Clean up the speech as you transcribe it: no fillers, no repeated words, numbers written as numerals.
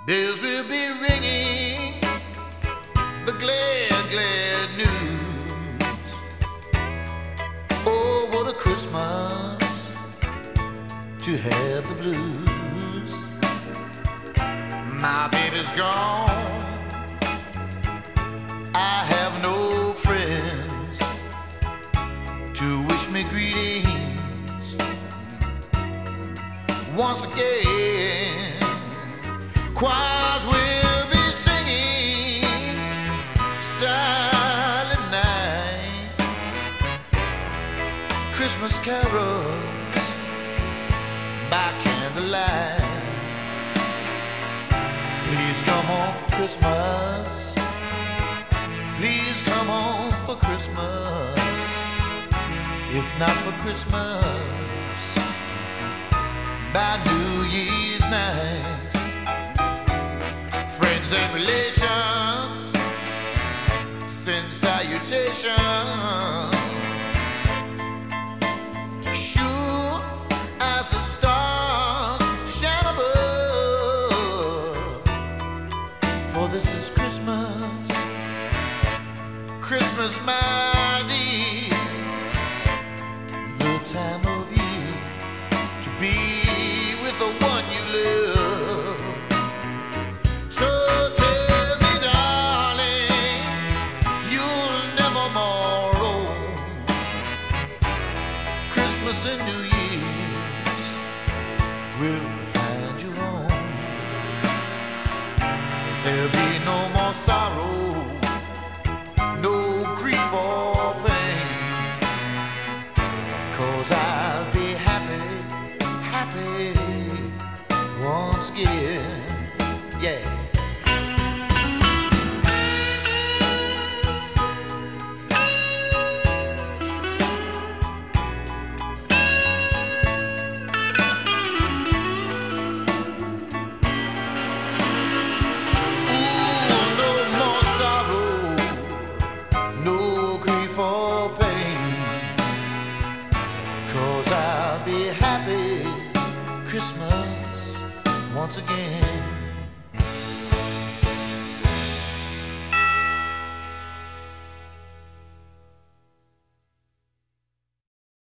Bells will be ringing the glad, glad news. Oh, what a Christmas to have the blues. My baby's gone, I have no friends to wish me greetings. Once again, choirs will be singing silent night, Christmas carols by candlelight. Please come home for Christmas. Please come home for Christmas. If not for Christmas, by New Year's night. Friends and relations send salutations. Sure as the stars shine above. For this is Christmas, Christmas, my dear, the time of year to be with the one you love. So tell me, darling, you'll never more roam. Christmas and New Year's will find you home. There'll be no more sorrow, no grief or pain, 'cause I'll be happy, happy once again, yeah. Christmas once again.